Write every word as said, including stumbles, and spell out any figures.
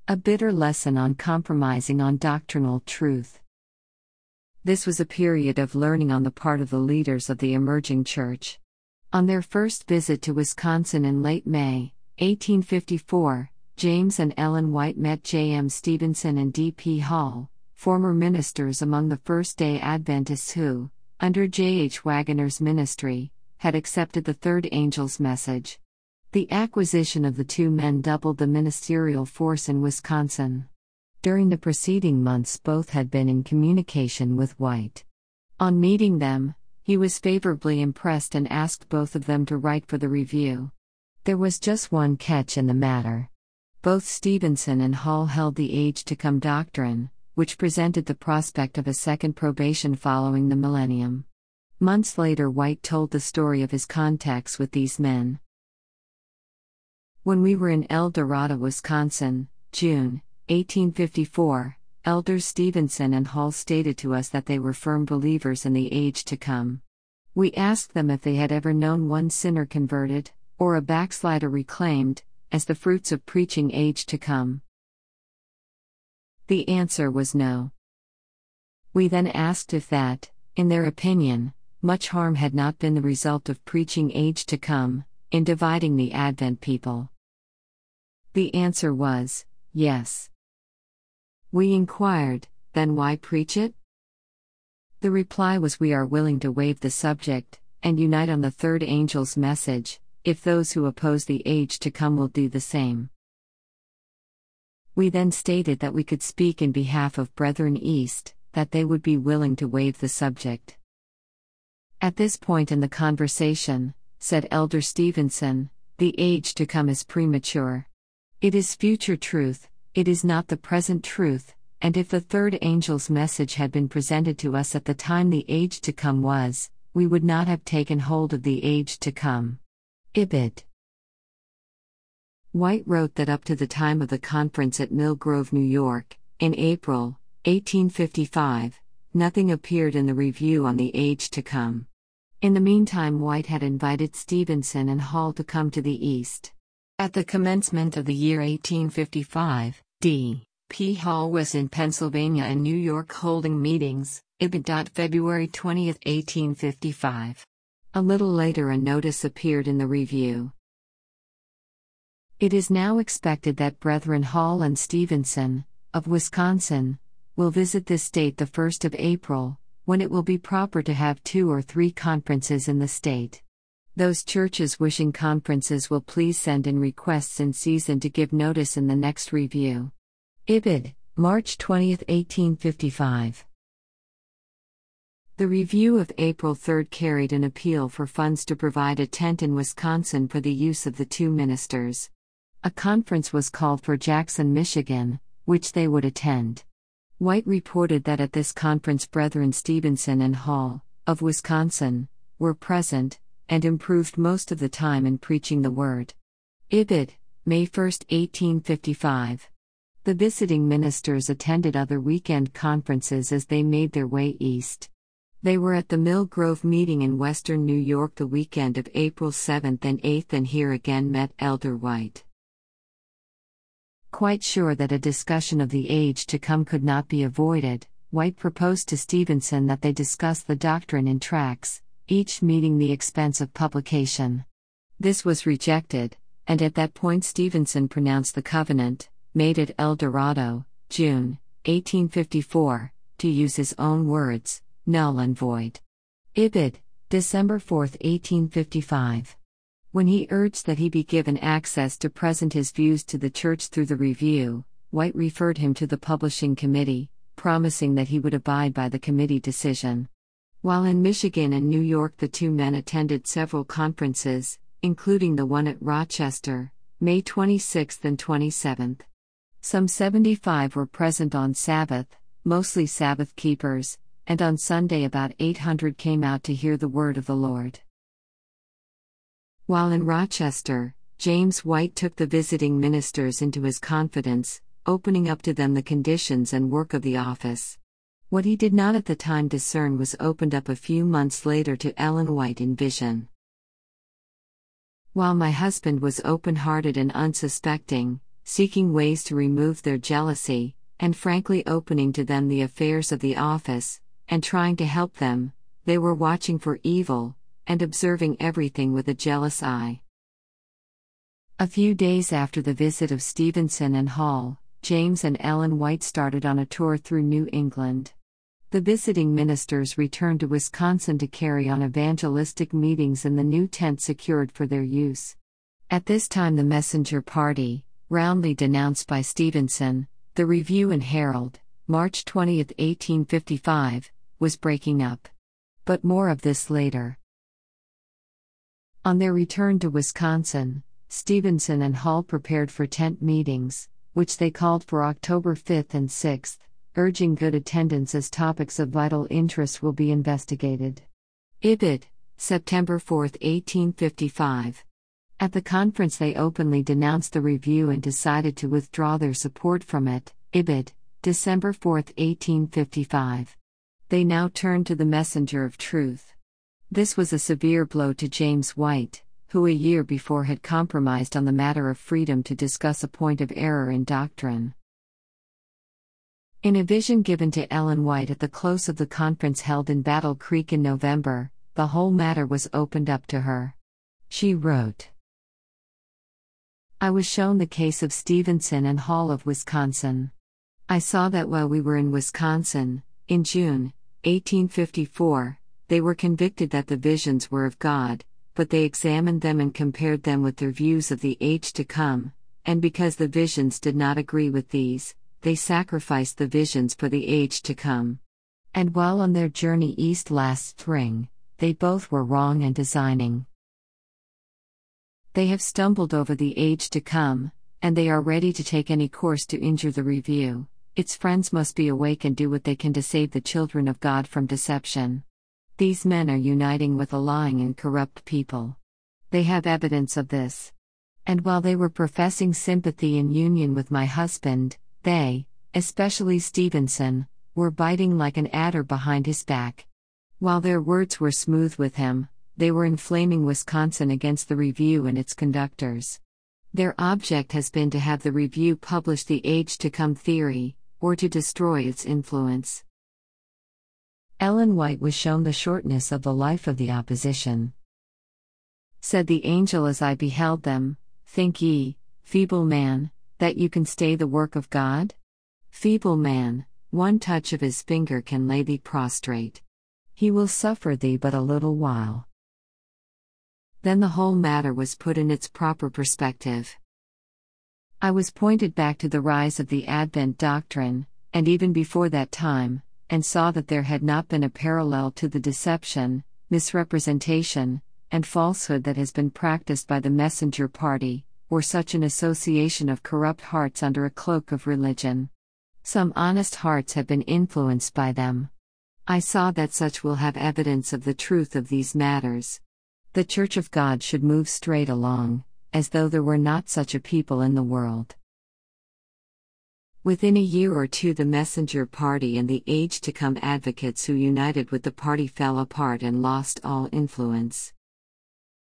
A bitter lesson on compromising on doctrinal truth. This was a period of learning on the part of the leaders of the emerging church. On their first visit to Wisconsin in late May, eighteen fifty-four, James and Ellen White met J M Stevenson and D P Hall, former ministers among the First-day Adventists who, under J H Wagoner's ministry, had accepted the third angel's message. The acquisition of the two men doubled the ministerial force in Wisconsin. During the preceding months, both had been in communication with White. On meeting them, he was favorably impressed and asked both of them to write for the review. There was just one catch in the matter. Both Stevenson and Hall held the age to come doctrine, which presented the prospect of a second probation following the millennium. Months later, White told the story of his contacts with these men. When we were in El Dorado, Wisconsin, June eighteen fifty-four, Elders Stevenson and Hall stated to us that they were firm believers in the age to come. We asked them if they had ever known one sinner converted, or a backslider reclaimed, as the fruits of preaching age to come. The answer was no. We then asked if that, in their opinion, much harm had not been the result of preaching age to come, in dividing the Advent people. The answer was, yes. We inquired, then why preach it? The reply was, we are willing to waive the subject, and unite on the third angel's message, if those who oppose the age to come will do the same. We then stated that we could speak in behalf of Brethren East, that they would be willing to waive the subject. At this point in the conversation, said Elder Stevenson, the age to come is premature. It is future truth, it is not the present truth, and if the third angel's message had been presented to us at the time the age to come was, we would not have taken hold of the age to come. Ibid. White wrote that up to the time of the conference at Mill Grove, New York, in April eighteen fifty-five, nothing appeared in the review on the age to come. In the meantime, White had invited Stevenson and Hall to come to the East. At the commencement of the year eighteen fifty-five, D P Hall was in Pennsylvania and New York holding meetings, Ibid. February twentieth, eighteen fifty-five. A little later, a notice appeared in the review. It is now expected that Brethren Hall and Stevenson, of Wisconsin, will visit this state the first of April, when it will be proper to have two or three conferences in the state. Those churches wishing conferences will please send in requests in season to give notice in the next review. Ibid. March twentieth, eighteen fifty-five. The review of April third carried an appeal for funds to provide a tent in Wisconsin for the use of the two ministers. A conference was called for Jackson, Michigan, which they would attend. White reported that at this conference Brethren Stevenson and Hall, of Wisconsin, were present, and improved most of the time in preaching the word. Ibid. May first, eighteen fifty-five. The visiting ministers attended other weekend conferences as they made their way east. They were at the Mill Grove meeting in western New York the weekend of April seventh and eighth, and here again met Elder White. Quite sure that a discussion of the age to come could not be avoided, White proposed to Stevenson that they discuss the doctrine in tracts, each meeting the expense of publication. This was rejected, and at that point Stevenson pronounced the covenant, made at El Dorado, June eighteen fifty-four, to use his own words, null and void. Ibid. December fourth, eighteen fifty-five. When he urged that he be given access to present his views to the church through the review, White referred him to the publishing committee, promising that he would abide by the committee decision. While in Michigan and New York, the two men attended several conferences, including the one at Rochester, May twenty-sixth and twenty-seventh. Some seventy-five were present on Sabbath, mostly Sabbath keepers, and on Sunday about eight hundred came out to hear the word of the Lord. While in Rochester, James White took the visiting ministers into his confidence, opening up to them the conditions and work of the office. What he did not at the time discern was opened up a few months later to Ellen White in vision. While my husband was open-hearted and unsuspecting, seeking ways to remove their jealousy, and frankly opening to them the affairs of the office, and trying to help them. They were watching for evil, and observing everything with a jealous eye. A few days after the visit of Stevenson and Hall, James and Ellen White started on a tour through New England. The visiting ministers returned to Wisconsin to carry on evangelistic meetings in the new tent secured for their use. At this time, the Messenger Party, roundly denounced by Stevenson, the Review and Herald, March twentieth, eighteen fifty-five, was breaking up. But more of this later. On their return to Wisconsin, Stevenson and Hall prepared for tent meetings, which they called for October fifth and sixth, urging good attendance as topics of vital interest will be investigated. Ibid, September fourth, eighteen fifty-five. At the conference, they openly denounced the Review and decided to withdraw their support from it. Ibid, December fourth, eighteen fifty-five. They now turned to the Messenger of Truth. This was a severe blow to James White, who a year before had compromised on the matter of freedom to discuss a point of error in doctrine. In a vision given to Ellen White at the close of the conference held in Battle Creek in November, the whole matter was opened up to her. She wrote, "I was shown the case of Stevenson and Hall of Wisconsin. I saw that while we were in Wisconsin, in June, eighteen fifty-four, they were convicted that the visions were of God, but they examined them and compared them with their views of the age to come, and because the visions did not agree with these, they sacrificed the visions for the age to come. And while on their journey east last spring, they both were wrong and designing. They have stumbled over the age to come, and they are ready to take any course to injure the Review. Its friends must be awake and do what they can to save the children of God from deception. These men are uniting with a lying and corrupt people. They have evidence of this. And while they were professing sympathy and union with my husband, they, especially Stevenson, were biting like an adder behind his back. While their words were smooth with him, they were inflaming Wisconsin against the Review and its conductors. Their object has been to have the Review publish the age to come theory, or to destroy its influence." Ellen White was shown the shortness of the life of the opposition. Said the angel as I beheld them, "Think ye, feeble man, that you can stay the work of God? Feeble man, one touch of his finger can lay thee prostrate. He will suffer thee but a little while." Then the whole matter was put in its proper perspective. I was pointed back to the rise of the Advent doctrine, and even before that time, and saw that there had not been a parallel to the deception, misrepresentation, and falsehood that has been practiced by the Messenger Party, or such an association of corrupt hearts under a cloak of religion. Some honest hearts have been influenced by them. I saw that such will have evidence of the truth of these matters. The Church of God should move straight along, as though there were not such a people in the world. Within a year or two, the Messenger Party and the age to come advocates who united with the party fell apart and lost all influence.